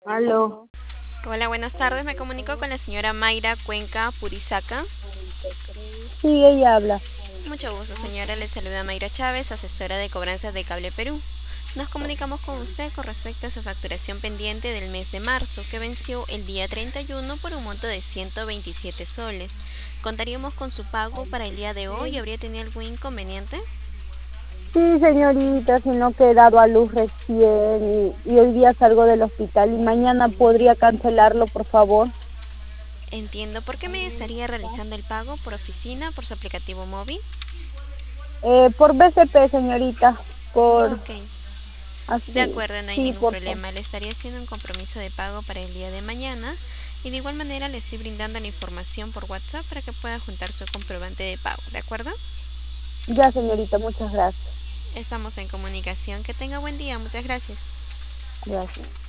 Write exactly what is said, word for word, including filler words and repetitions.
Aló. Hola, buenas tardes. Me comunico con la señora Mayra Cuenca Purizaca. Sí, ella habla. Mucho gusto, señora. Le saluda Mayra Chávez, asesora de cobranzas de Cable Perú. Nos comunicamos con usted con respecto a su facturación pendiente del mes de marzo, que venció el día treinta y uno por un monto de ciento veintisiete soles. ¿Contaríamos con su pago para el día de hoy? ¿Habría tenido algún inconveniente? Sí, señorita, sino que he dado a luz recién y, y hoy día salgo del hospital y mañana podría cancelarlo, por favor. Entiendo. ¿Por qué me estaría realizando el pago? ¿Por oficina? ¿Por su aplicativo móvil? Eh, por B C P, señorita, por Ok. De así. acuerdo, no hay Sí, ningún por favor. problema. Le estaría haciendo un compromiso de pago para el día de mañana y de igual manera le estoy brindando la información por WhatsApp para que pueda juntar su comprobante de pago, ¿de acuerdo? Ya, señorita, muchas gracias. Estamos en comunicación. Que tenga buen día. Muchas gracias. Gracias.